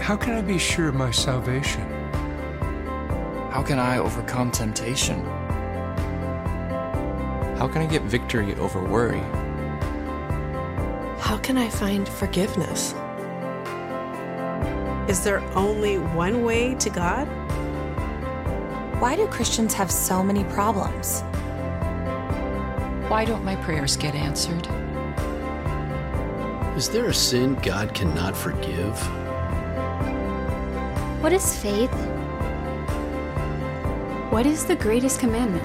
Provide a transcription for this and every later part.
How can I be sure of my salvation? How can I overcome temptation? How can I get victory over worry? How can I find forgiveness? Is there only one way to God? Why do Christians have so many problems? Why don't my prayers get answered? Is there a sin God cannot forgive? What is faith? What is the greatest commandment?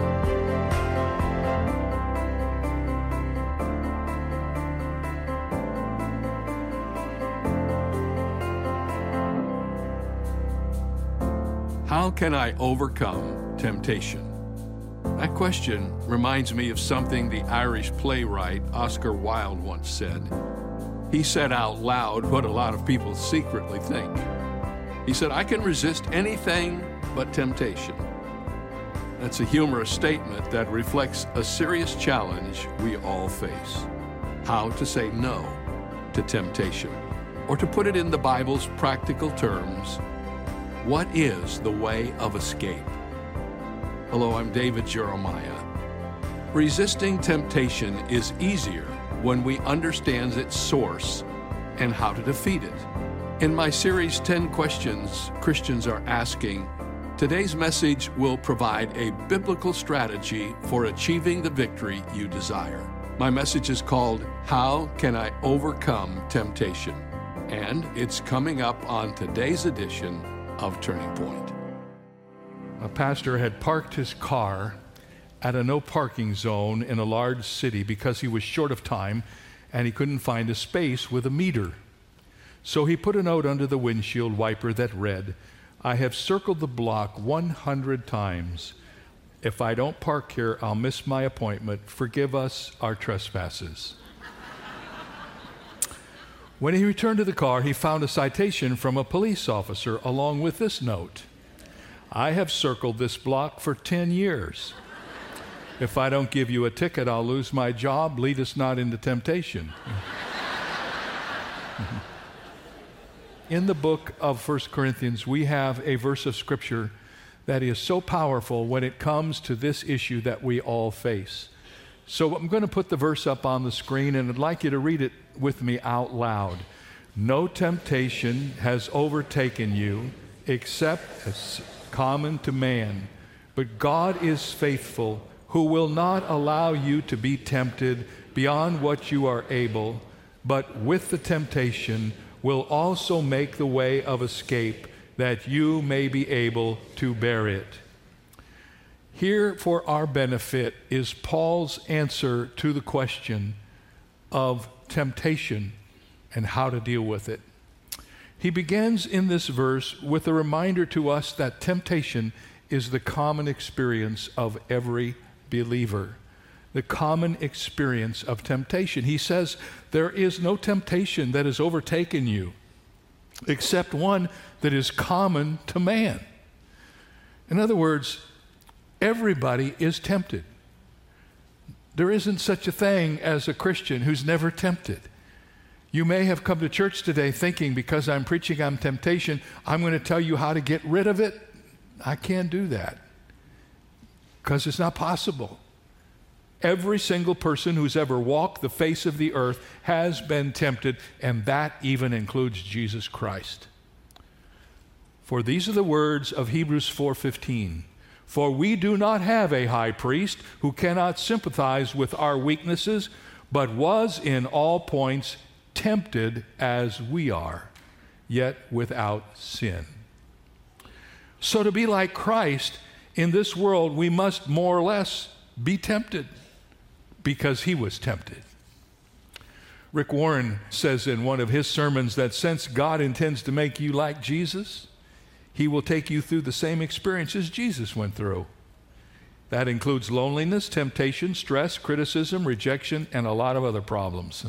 How can I overcome temptation? That question reminds me of something the Irish playwright Oscar Wilde once said. He said out loud what a lot of people secretly think. He said, "I can resist anything but temptation." That's a humorous statement that reflects a serious challenge we all face. How to say no to temptation. Or to put it in the Bible's practical terms, what is the way of escape? Hello, I'm David Jeremiah. Resisting temptation is easier when we understand its source and how to defeat it. In my series, 10 Questions Christians Are Asking, today's message will provide a biblical strategy for achieving the victory you desire. My message is called, How Can I Overcome Temptation? And it's coming up on today's edition of Turning Point. A pastor had parked his car at a no parking zone in a large city because he was short of time and he couldn't find a space with a meter. So he put a note under the windshield wiper that read, "I have circled the block 100 times. If I don't park here, I'll miss my appointment. Forgive us our trespasses." When he returned to the car, he found a citation from a police officer along with this note, "I have circled this block for 10 years. If I don't give you a ticket, I'll lose my job. Lead us not into temptation." In the book of 1 Corinthians, we have a verse of Scripture that is so powerful when it comes to this issue that we all face. So I'm going to put the verse up on the screen, and I'd like you to read it with me out loud. "No temptation has overtaken you except as common to man, but God is faithful, who will not allow you to be tempted beyond what you are able, but with the temptation will also make the way of escape that you may be able to bear it." Here for our benefit is Paul's answer to the question of temptation and how to deal with it. He begins in this verse with a reminder to us that temptation is the common experience of every believer. The common experience of temptation. He says, there is no temptation that has overtaken you except one that is common to man. In other words, everybody is tempted. There isn't such a thing as a Christian who's never tempted. You may have come to church today thinking, because I'm preaching on temptation, I'm going to tell you how to get rid of it. I can't do that because it's not possible. Every single person who's ever walked the face of the earth has been tempted, and that even includes Jesus Christ. For these are the words of Hebrews 4:15. "For we do not have a high priest who cannot sympathize with our weaknesses, but was in all points tempted as we are, yet without sin." So to be like Christ in this world, we must more or less be tempted because he was tempted. Rick Warren says in one of his sermons that since God intends to make you like Jesus, he will take you through the same experiences Jesus went through. That includes loneliness, temptation, stress, criticism, rejection, and a lot of other problems.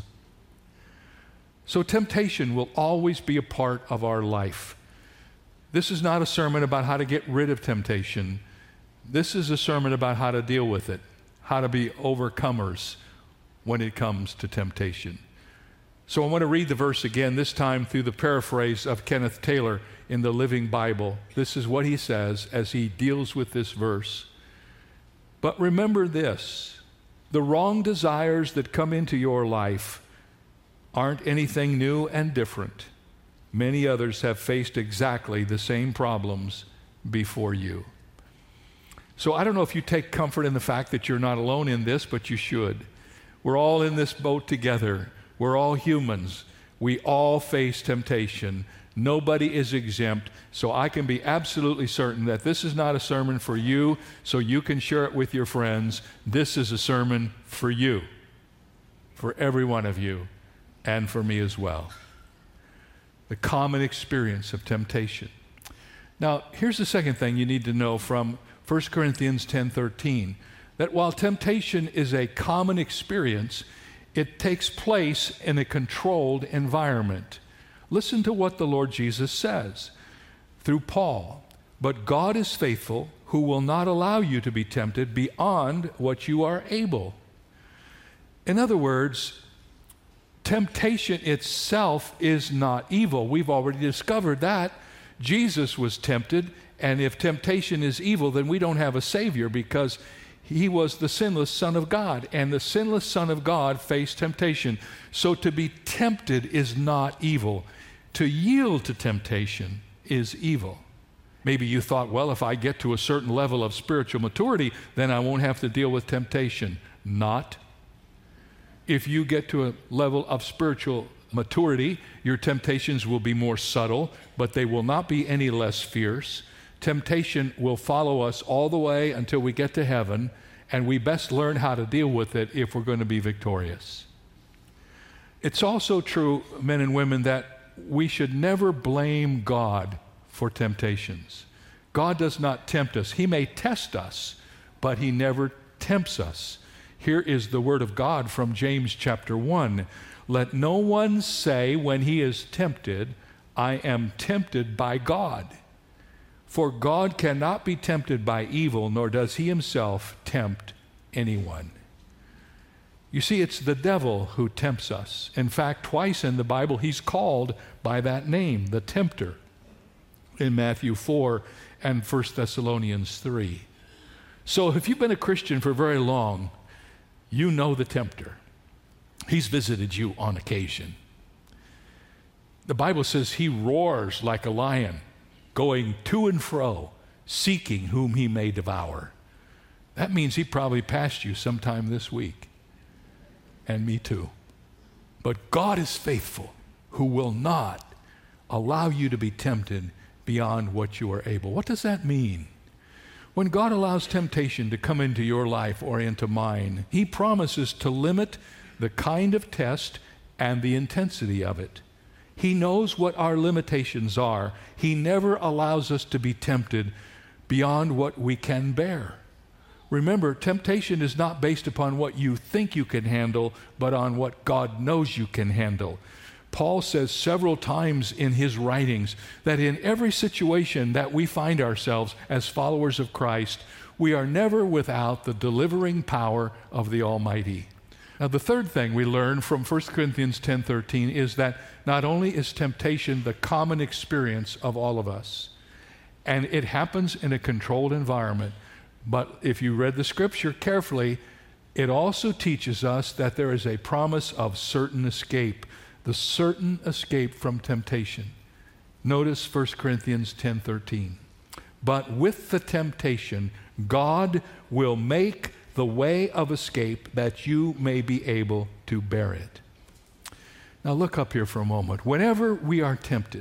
So temptation will always be a part of our life. This is not a sermon about how to get rid of temptation. This is a sermon about how to deal with it, how to be overcomers when it comes to temptation. So I want to read the verse again, this time through the paraphrase of Kenneth Taylor in the Living Bible. This is what he says as he deals with this verse. But remember this, the wrong desires that come into your life aren't anything new and different. Many others have faced exactly the same problems before you. So I don't know if you take comfort in the fact that you're not alone in this, but you should. We're all in this boat together. We're all humans. We all face temptation. Nobody is exempt. So I can be absolutely certain that this is not a sermon for you so you can share it with your friends. This is a sermon for you, for every one of you, and for me as well. The common experience of temptation. Now, here's the second thing you need to know from 1 Corinthians 10:13, that while temptation is a common experience, it takes place in a controlled environment. Listen to what the Lord Jesus says through Paul. But God is faithful, who will not allow you to be tempted beyond what you are able. In other words, temptation itself is not evil. We've already discovered that. Jesus was tempted, and if temptation is evil, then we don't have a Savior, because he was the sinless Son of God, and the sinless Son of God faced temptation. So to be tempted is not evil. To yield to temptation is evil. Maybe you thought, well, if I get to a certain level of spiritual maturity, then I won't have to deal with temptation. Not. If you get to a level of spiritual maturity, your temptations will be more subtle, but they will not be any less fierce. Temptation will follow us all the way until we get to heaven, and we best learn how to deal with it if we're going to be victorious. It's also true, men and women, that we should never blame God for temptations. God does not tempt us. He may test us, but he never tempts us. Here is the word of God from James chapter 1. Let no one say when he is tempted, I am tempted by God. For God cannot be tempted by evil, nor does he himself tempt anyone. You see, it's the devil who tempts us. In fact, twice in the Bible, he's called by that name, the tempter, in Matthew 4 and 1 Thessalonians 3. So if you've been a Christian for very long, you know the tempter. He's visited you on occasion. The Bible says he roars like a lion, going to and fro, seeking whom he may devour. That means he probably passed you sometime this week. And me too. But God is faithful, who will not allow you to be tempted beyond what you are able. What does that mean? When God allows temptation to come into your life or into mine, he promises to limit the kind of test and the intensity of it. He knows what our limitations are. He never allows us to be tempted beyond what we can bear. Remember, temptation is not based upon what you think you can handle, but on what God knows you can handle. Paul says several times in his writings that in every situation that we find ourselves as followers of Christ, we are never without the delivering power of the Almighty. Now, the third thing we learn from 1 Corinthians 10:13 is that not only is temptation the common experience of all of us, and it happens in a controlled environment, but if you read the scripture carefully, it also teaches us that there is a promise of certain escape, the certain escape from temptation. Notice 1 Corinthians 10:13. But with the temptation, God will make the way of escape that you may be able to bear it. Now look up here for a moment. Whenever we are tempted,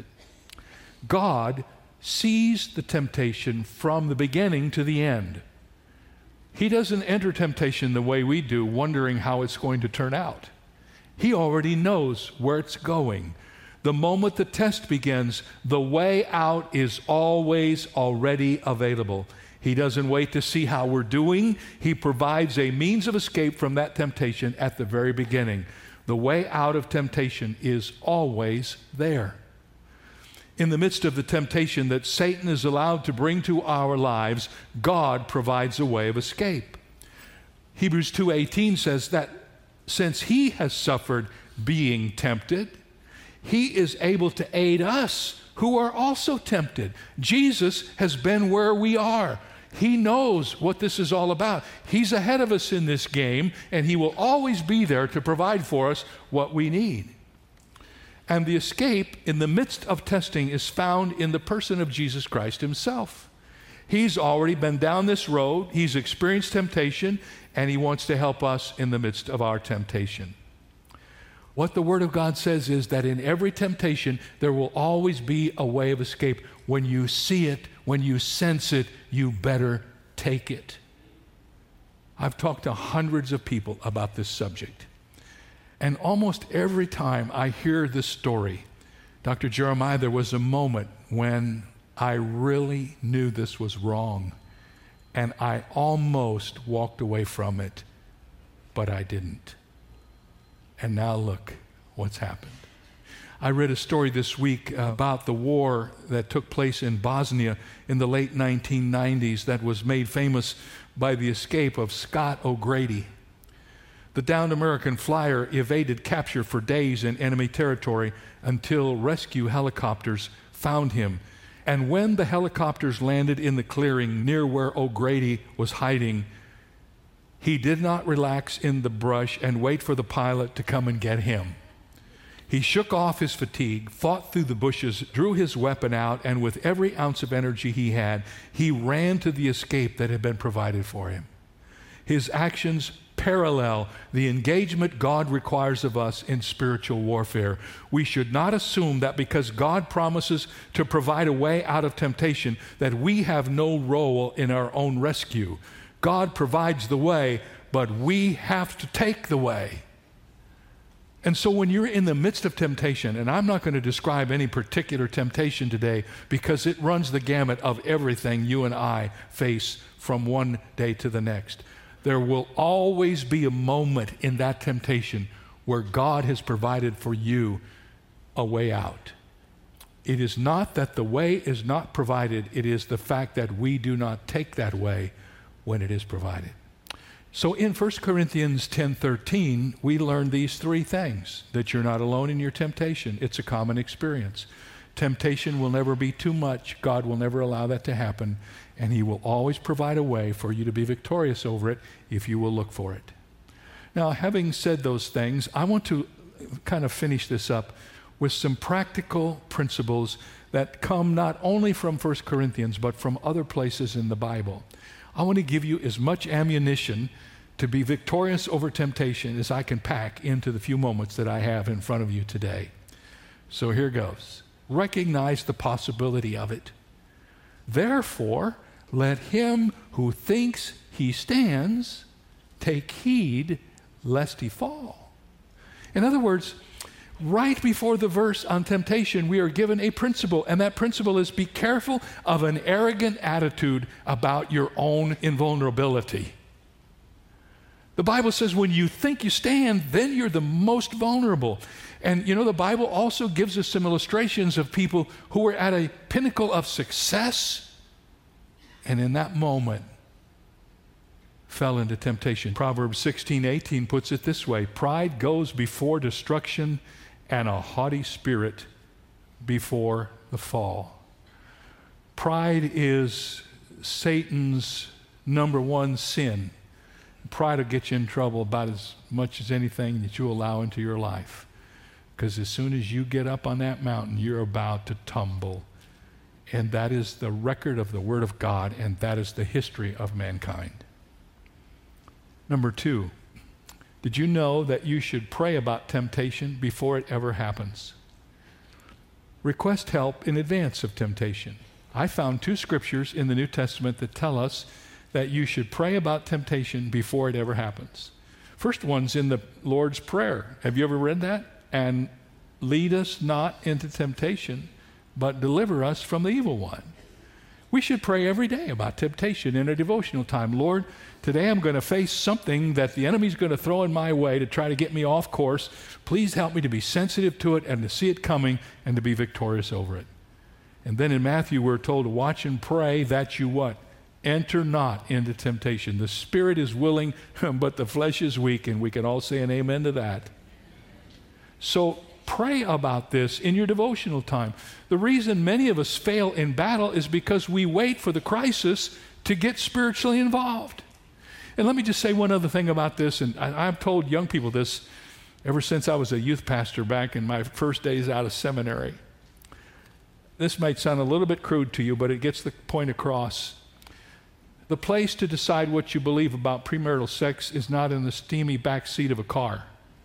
God sees the temptation from the beginning to the end. He doesn't enter temptation the way we do, wondering how it's going to turn out. He already knows where it's going. The moment the test begins, the way out is always already available. He doesn't wait to see how we're doing. He provides a means of escape from that temptation at the very beginning. The way out of temptation is always there. In the midst of the temptation that Satan is allowed to bring to our lives, God provides a way of escape. Hebrews 2:18 says that since he has suffered being tempted, he is able to aid us who are also tempted. Jesus has been where we are. He knows what this is all about. He's ahead of us in this game, and he will always be there to provide for us what we need. And the escape in the midst of testing is found in the person of Jesus Christ himself. He's already been down this road. He's experienced temptation, and he wants to help us in the midst of our temptation. What the Word of God says is that in every temptation, there will always be a way of escape. When you see it, when you sense it, you better take it. I've talked to hundreds of people about this subject. And almost every time I hear this story, Dr. Jeremiah, there was a moment when I really knew this was wrong. And I almost walked away from it, but I didn't. And now look what's happened. I read a story this week about the war that took place in Bosnia in the late 1990s that was made famous by the escape of Scott O'Grady. The downed American flyer evaded capture for days in enemy territory until rescue helicopters found him. And when the helicopters landed in the clearing near where O'Grady was hiding, he did not relax in the brush and wait for the pilot to come and get him. He shook off his fatigue, fought through the bushes, drew his weapon out, and with every ounce of energy he had, he ran to the escape that had been provided for him. His actions parallel the engagement God requires of us in spiritual warfare. We should not assume that because God promises to provide a way out of temptation, that we have no role in our own rescue. God provides the way, but we have to take the way. And so when you're in the midst of temptation, and I'm not going to describe any particular temptation today because it runs the gamut of everything you and I face from one day to the next, there will always be a moment in that temptation where God has provided for you a way out. It is not that the way is not provided, it is the fact that we do not take that way when it is provided. So in 1 Corinthians 10:13, we learn these three things: that you're not alone in your temptation. It's a common experience. Temptation will never be too much. God will never allow that to happen, and he will always provide a way for you to be victorious over it if you will look for it. Now, having said those things, I want to kind of finish this up with some practical principles that come not only from 1 Corinthians, but from other places in the Bible. I want to give you as much ammunition to be victorious over temptation as I can pack into the few moments that I have in front of you today. So here goes. Recognize the possibility of it. Therefore, let him who thinks he stands take heed lest he fall. In other words, right before the verse on temptation, we are given a principle, and that principle is be careful of an arrogant attitude about your own invulnerability. The Bible says when you think you stand, then you're the most vulnerable. And you know, the Bible also gives us some illustrations of people who were at a pinnacle of success, and in that moment fell into temptation. Proverbs 16:18 puts it this way: pride goes before destruction, and a haughty spirit before the fall. Pride is Satan's number one sin. Pride will get you in trouble about as much as anything that you allow into your life. Because as soon as you get up on that mountain, you're about to tumble. And that is the record of the Word of God, and that is the history of mankind. Number two, did you know that you should pray about temptation before it ever happens? Request help in advance of temptation. I found 2 scriptures in the New Testament that tell us that you should pray about temptation before it ever happens. First one's in the Lord's Prayer. Have you ever read that? And lead us not into temptation, but deliver us from the evil one. We should pray every day about temptation in a devotional time. Lord, today I'm going to face something that the enemy's going to throw in my way to try to get me off course. Please help me to be sensitive to it and to see it coming and to be victorious over it. And then in Matthew, we're told to watch and pray that you what? enter not into temptation. The spirit is willing, but the flesh is weak, and we can all say an amen to that. So pray about this in your devotional time. The reason many of us fail in battle is because we wait for the crisis to get spiritually involved. And let me just say one other thing about this, and I've told young people this ever since I was a youth pastor back in my first days out of seminary. This might sound a little bit crude to you, but it gets the point across. The place to decide what you believe about premarital sex is not in the steamy back seat of a car.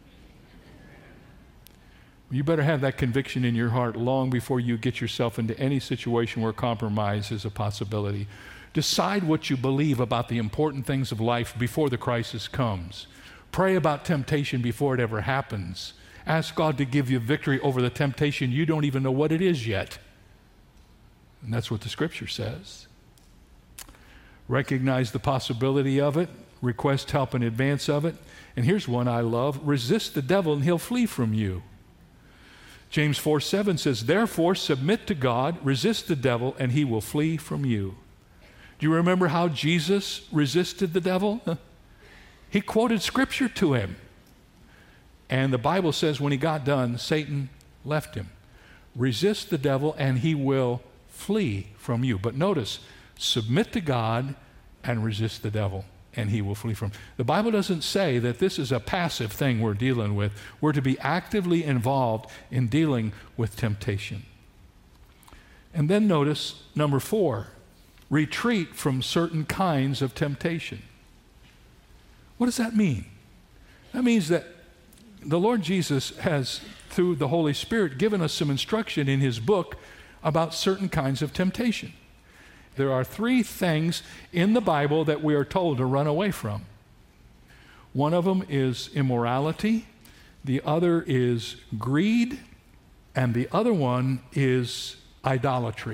You better have that conviction in your heart long before you get yourself into any situation where compromise is a possibility. Decide what you believe about the important things of life before the crisis comes. Pray about temptation before it ever happens. Ask God to give you victory over the temptation you don't even know what it is yet. And that's what the Scripture says. Recognize the possibility of it. Request help in advance of it. And here's one I love. Resist the devil and he'll flee from you. James 4:7 says, therefore submit to God, resist the devil, and he will flee from you. Do you remember how Jesus resisted the devil? He quoted Scripture to him. And the Bible says when he got done, Satan left him. Resist the devil and he will flee from you. But notice, submit to God and resist the devil and he will flee from. The Bible doesn't say that this is a passive thing we're dealing with. We're to be actively involved in dealing with temptation. And then notice, number 4, retreat from certain kinds of temptation. What does that mean? That means that the Lord Jesus has, through the Holy Spirit, given us some instruction in his book about certain kinds of temptation. There are 3 things in the Bible that we are told to run away from. One of them is immorality, the other is greed, and the other one is idolatry.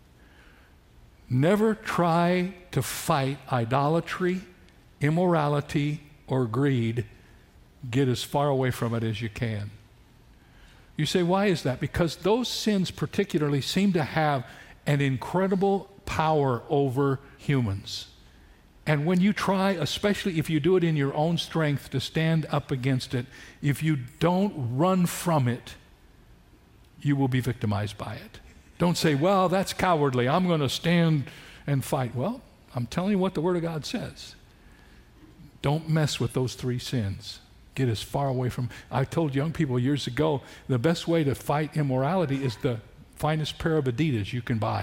Never try to fight idolatry, immorality, or greed. Get as far away from it as you can. You say, why is that? Because those sins particularly seem to have an incredible power over humans. And when you try, especially if you do it in your own strength, to stand up against it, if you don't run from it, you will be victimized by it. Don't say, well, that's cowardly. I'm going to stand and fight. Well, I'm telling you what the Word of God says. Don't mess with those 3 sins. Get as far away from. I told young people years ago, the best way to fight immorality is the finest pair of Adidas you can buy.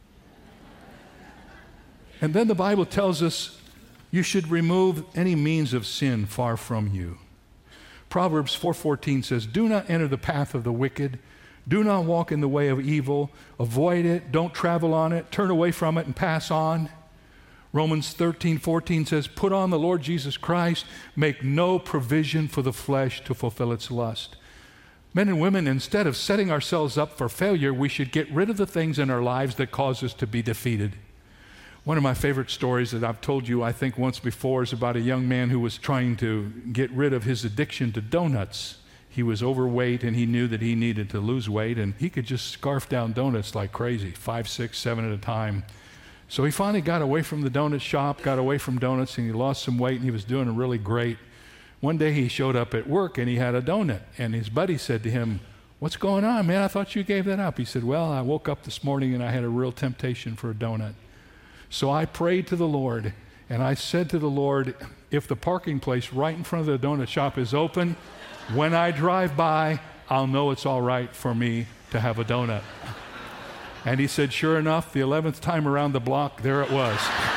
And then the Bible tells us you should remove any means of sin far from you. Proverbs 4:14 says, do not enter the path of the wicked. Do not walk in the way of evil. Avoid it. Don't travel on it. Turn away from it and pass on. Romans 13:14 says, put on the Lord Jesus Christ. Make no provision for the flesh to fulfill its lust. Men and women, instead of setting ourselves up for failure, we should get rid of the things in our lives that cause us to be defeated. One of my favorite stories that I've told you, I think once before, is about a young man who was trying to get rid of his addiction to donuts. He was overweight and he knew that he needed to lose weight, and he could just scarf down donuts like crazy, 5, 6, 7 at a time. So he finally got away from the donut shop, got away from donuts, and he lost some weight, and he was doing really great. One day he showed up at work and he had a donut, and his buddy said to him, what's going on, man? I thought you gave that up. He said, well, I woke up this morning and I had a real temptation for a donut. So I prayed to the Lord, and I said to the Lord, if the parking place right in front of the donut shop is open, when I drive by, I'll know it's all right for me to have a donut. And he said, sure enough, the 11th time around the block, there it was.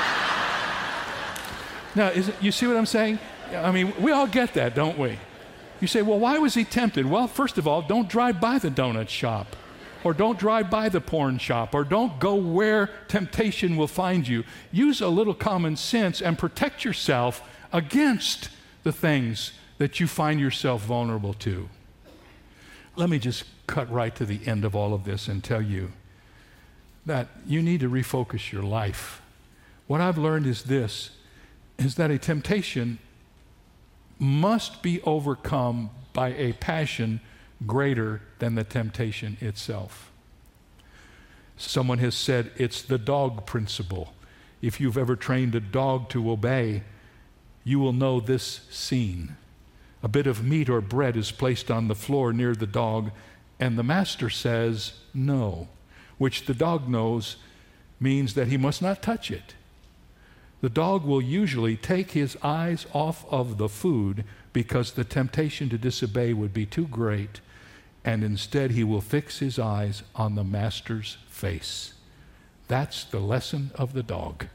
Now, you see what I'm saying? I mean, we all get that, don't we? You say, well, why was he tempted? Well, first of all, don't drive by the donut shop, or don't drive by the porn shop, or don't go where temptation will find you. Use a little common sense and protect yourself against the things that you find yourself vulnerable to. Let me just cut right to the end of all of this and tell you that you need to refocus your life. What I've learned is this, is that a temptation must be overcome by a passion greater than the temptation itself. Someone has said it's the dog principle. if you've ever trained a dog to obey, you will know this scene. A bit of meat or bread is placed on the floor near the dog, and the master says no, which the dog knows means that he must not touch it. The dog will usually take his eyes off of the food because the temptation to disobey would be too great, and instead he will fix his eyes on the master's face. That's the lesson of the dog.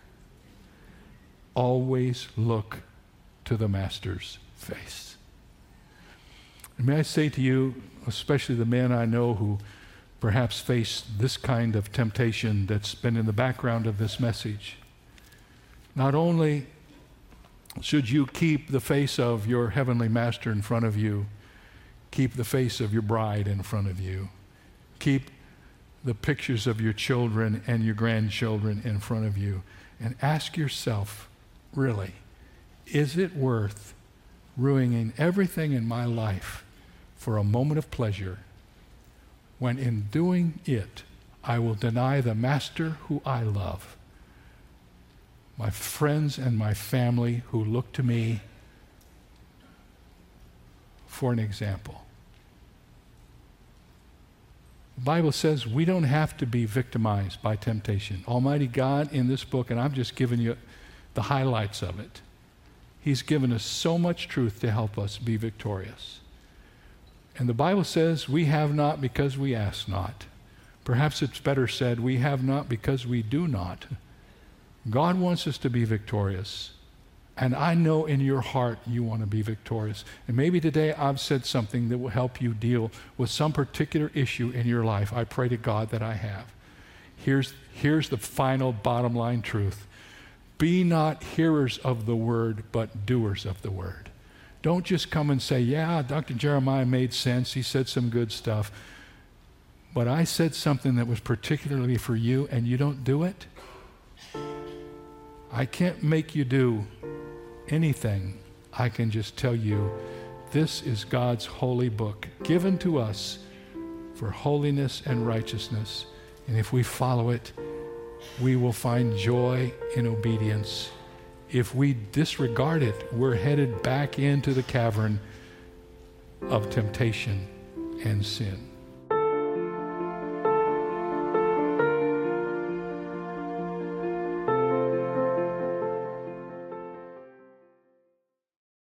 Always look to the master's face. And may I say to you, especially the men I know who perhaps face this kind of temptation that's been in the background of this message, not only should you keep the face of your heavenly master in front of you, keep the face of your bride in front of you, keep the pictures of your children and your grandchildren in front of you, and ask yourself, really, is it worth ruining everything in my life for a moment of pleasure when in doing it I will deny the master who I love, my friends and my family who look to me for an example? The Bible says we don't have to be victimized by temptation. Almighty God in this book, and I've just given you the highlights of it, He's given us so much truth to help us be victorious. And the Bible says we have not because we ask not. Perhaps it's better said, we have not because we do not. God wants us to be victorious. And I know in your heart you want to be victorious. And maybe today I've said something that will help you deal with some particular issue in your life. I pray to God that I have. Here's the final bottom line truth. Be not hearers of the word, but doers of the word. Don't just come and say, yeah, Dr. Jeremiah made sense. He said some good stuff. But I said something that was particularly for you and you don't do it. I can't make you do anything. I can just tell you this is God's holy book given to us for holiness and righteousness. And if we follow it, we will find joy in obedience. If we disregard it, we're headed back into the cavern of temptation and sin.